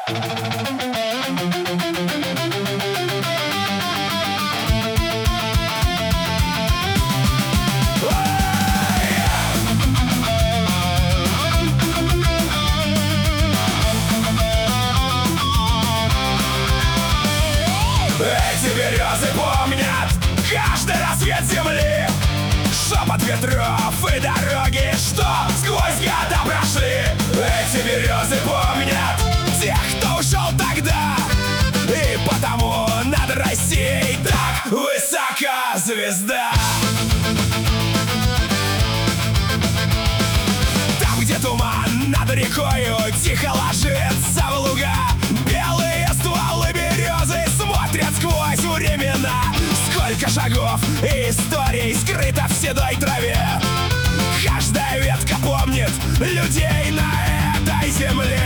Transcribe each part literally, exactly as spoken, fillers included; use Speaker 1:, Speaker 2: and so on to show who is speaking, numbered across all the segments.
Speaker 1: Эти березы помнят каждый рассвет земли, шепот ветров и дороги, что сквозь года прошли. Эти березы помнят тех, кто ушел тогда, и потому над Россией так высока звезда. Там, где туман над рекою тихо ложится в луга, белые стволы березы смотрят сквозь времена. Сколько шагов и историй скрыто в седой траве. Каждая ветка помнит людей на этой земле.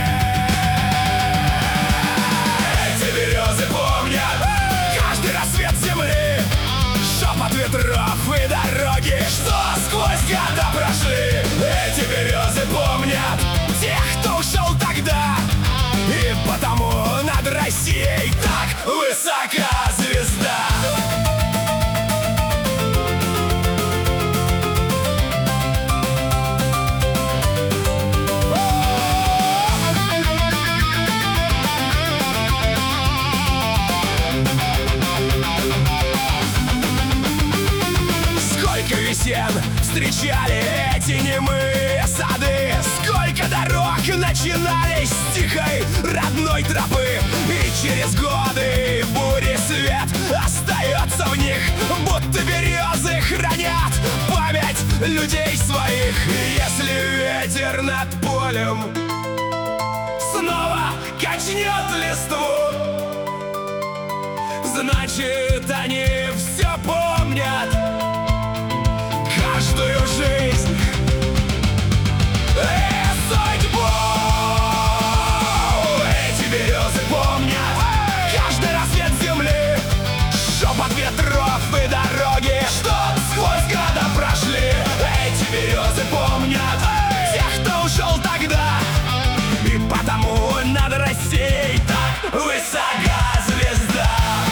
Speaker 1: Эти березы помнят каждый рассвет земли, шепот ветров и дороги, что сквозь года прошли. Эти березы помнят тех, кто ушел тогда, и потому над Россией так высока звезда. Сколько весен встречали эти немые сады, сколько дорог начинались с тихой родной тропы, и через годы бури свет остается в них, будто березы хранят память людей своих. Если ветер над полем снова качнет листву, значит, они все помнят, каждую жизнь и судьбу. Эти березы помнят каждый рассвет земли, шепот ветров и дороги, что сквозь года прошли. Эти березы помнят тех, кто ушел тогда, и потому над Россией так высока звезда.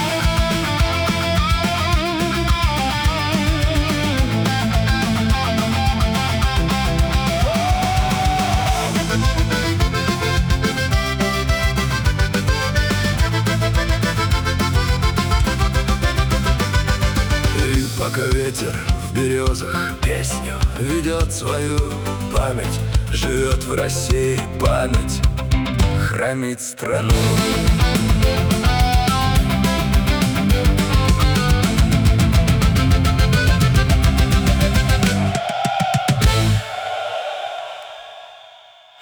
Speaker 2: Пока ветер в березах песню ведет свою, память живет в России, память хранит страну.